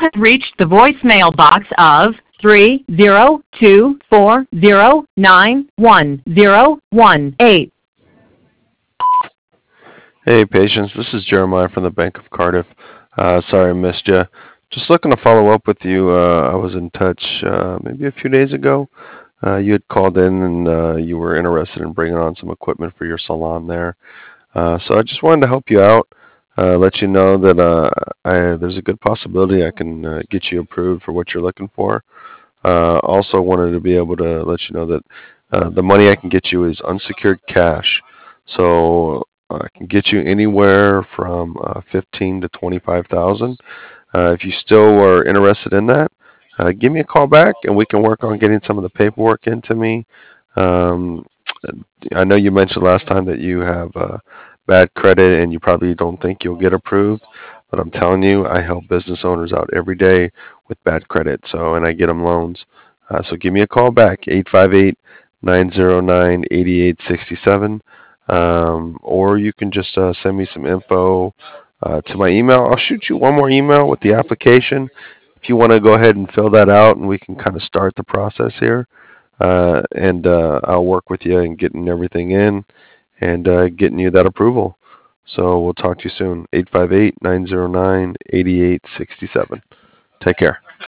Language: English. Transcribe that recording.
have reached the voicemail box of 30240911018. Hey, patients. This is Jeremiah from the Bank of Cardiff. Sorry I missed you. Just looking to follow up with you. I was in touch maybe a few days ago. You had called in and you were interested in bringing on some equipment for your salon there. So I just wanted to help you out, let you know that there's a good possibility I can get you approved for what you're looking for. Also wanted to be able to let you know that the money I can get you is unsecured cash. So I can get you anywhere from 15 to 25,000. If you still are interested in that, give me a call back and we can work on getting some of the paperwork into me. Um, I know you mentioned last time that you have bad credit and you probably don't think you'll get approved, but I'm telling you, I help business owners out every day with bad credit. So, and I get them loans. So give me a call back, 858-909-8867. Or you can just send me some info to my email. I'll shoot you one more email with the application if you want to go ahead and fill that out, and we can kind of start the process here. And I'll work with you in getting everything in and getting you that approval. So we'll talk to you soon. 858-909-8867. Take care.